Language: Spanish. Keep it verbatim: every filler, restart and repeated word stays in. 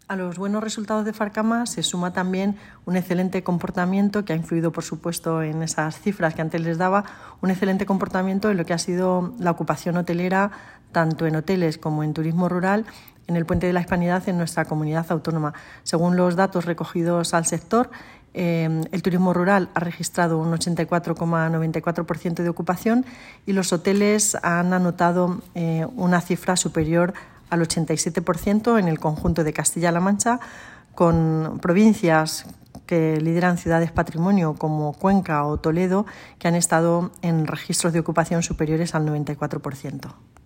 A los buenos resultados de Farcama se suma también un excelente comportamiento que ha influido, por supuesto, en esas cifras que antes les daba, un excelente comportamiento en lo que ha sido la ocupación hotelera, tanto en hoteles como en turismo rural, en el Puente de la Hispanidad en nuestra comunidad autónoma. Según los datos recogidos al sector, eh, el turismo rural ha registrado un ochenta y cuatro coma noventa y cuatro por ciento de ocupación y los hoteles han anotado eh, una cifra superior al ochenta y siete por ciento en el conjunto de Castilla-La Mancha, con provincias que lideran ciudades patrimonio como Cuenca o Toledo, que han estado en registros de ocupación superiores al noventa y cuatro por ciento.